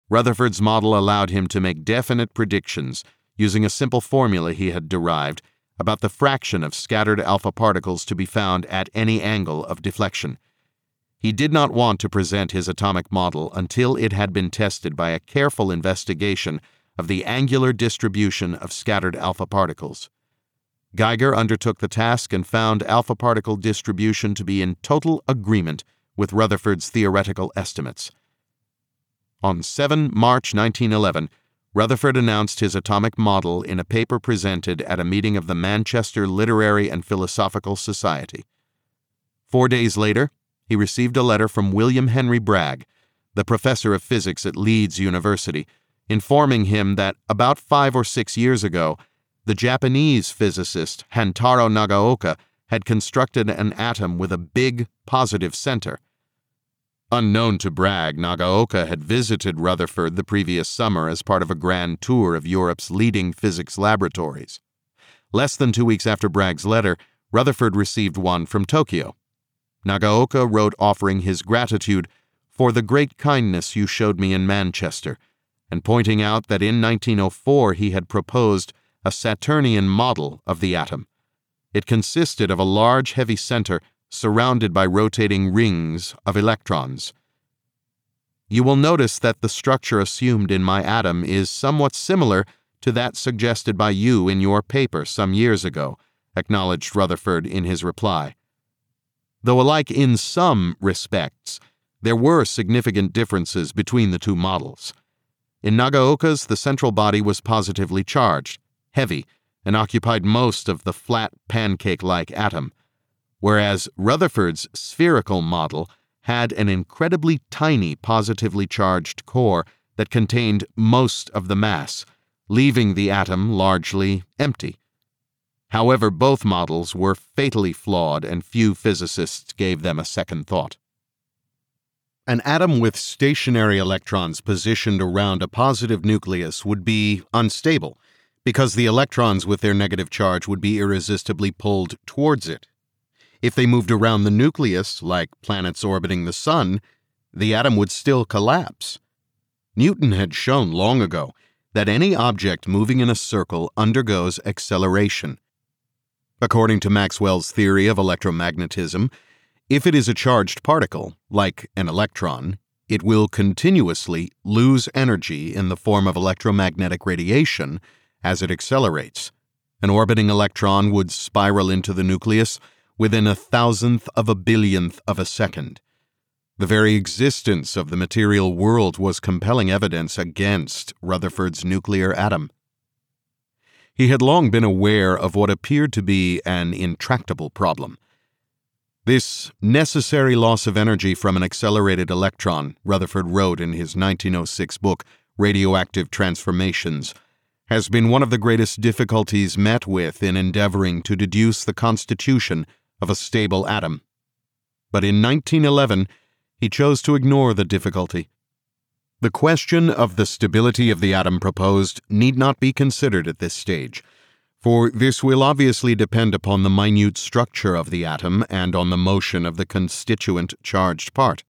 Rutherford's model allowed him to make definite predictions using a simple formula he had derived about the fraction of scattered alpha particles to be found at any angle of deflection. He did not want to present his atomic model until it had been tested by a careful investigation of the angular distribution of scattered alpha particles. Geiger undertook the task and found alpha particle distribution to be in total agreement with Rutherford's theoretical estimates. On 7 March 1911, Rutherford announced his atomic model in a paper presented at a meeting of the Manchester Literary and Philosophical Society. 4 days later, he received a letter from William Henry Bragg, the professor of physics at Leeds University, informing him that about 5 or 6 years ago, the Japanese physicist Hantaro Nagaoka had constructed an atom with a big positive center. Unknown to Bragg, Nagaoka had visited Rutherford the previous summer as part of a grand tour of Europe's leading physics laboratories. Less than 2 weeks after Bragg's letter, Rutherford received one from Tokyo. Nagaoka wrote offering his gratitude for the great kindness you showed me in Manchester, and pointing out that in 1904 he had proposed a Saturnian model of the atom. It consisted of a large heavy center surrounded by rotating rings of electrons. You will notice that the structure assumed in my atom is somewhat similar to that suggested by you in your paper some years ago, acknowledged Rutherford in his reply. Though alike in some respects, there were significant differences between the two models. In Nagaoka's, the central body was positively charged, heavy, and occupied most of the flat pancake-like atom, whereas Rutherford's spherical model had an incredibly tiny positively charged core that contained most of the mass, leaving the atom largely empty. However, both models were fatally flawed, and few physicists gave them a second thought. An atom with stationary electrons positioned around a positive nucleus would be unstable, because the electrons with their negative charge would be irresistibly pulled towards it. If they moved around the nucleus, like planets orbiting the sun, the atom would still collapse. Newton had shown long ago that any object moving in a circle undergoes acceleration. According to Maxwell's theory of electromagnetism, if it is a charged particle, like an electron, it will continuously lose energy in the form of electromagnetic radiation as it accelerates. An orbiting electron would spiral into the nucleus within 1,000th of a billionth of a second. The very existence of the material world was compelling evidence against Rutherford's nuclear atom. He had long been aware of what appeared to be an intractable problem. This necessary loss of energy from an accelerated electron, Rutherford wrote in his 1906 book, Radioactive Transformations, has been one of the greatest difficulties met with in endeavoring to deduce the constitution of a stable atom. But in 1911, he chose to ignore the difficulty. The question of the stability of the atom proposed need not be considered at this stage, for this will obviously depend upon the minute structure of the atom and on the motion of the constituent charged part.